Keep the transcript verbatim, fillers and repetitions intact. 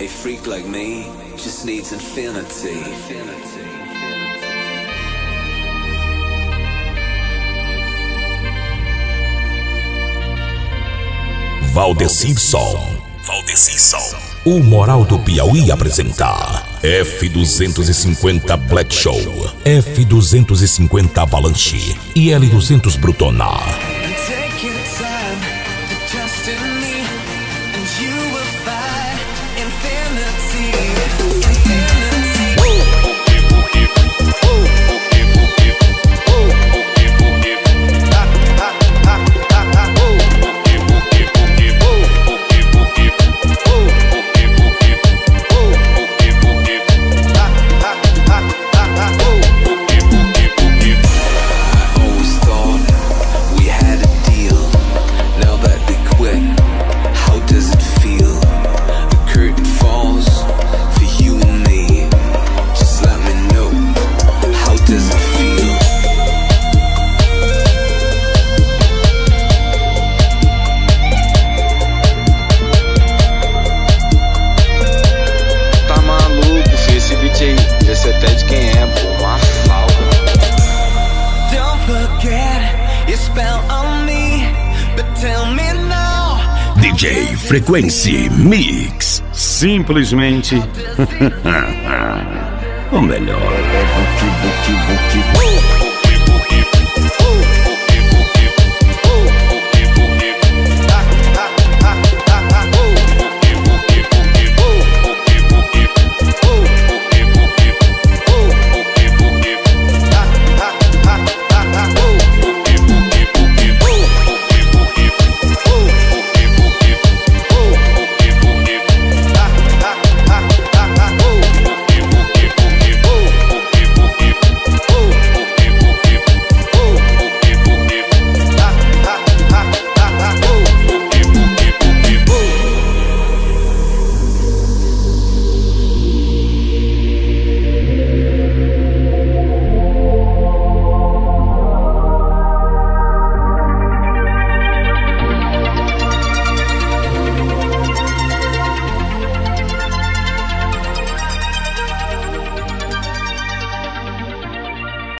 A freak like me just needs infinity. Infinity. Valdecir Som. Valdecir Som. O Moral do Piauí apresenta F duzentos e cinquenta Black Show, F duzentos e cinquenta Avalanche e L duzentos Brutona. D J Frequency Mix. Simplesmente o melhor.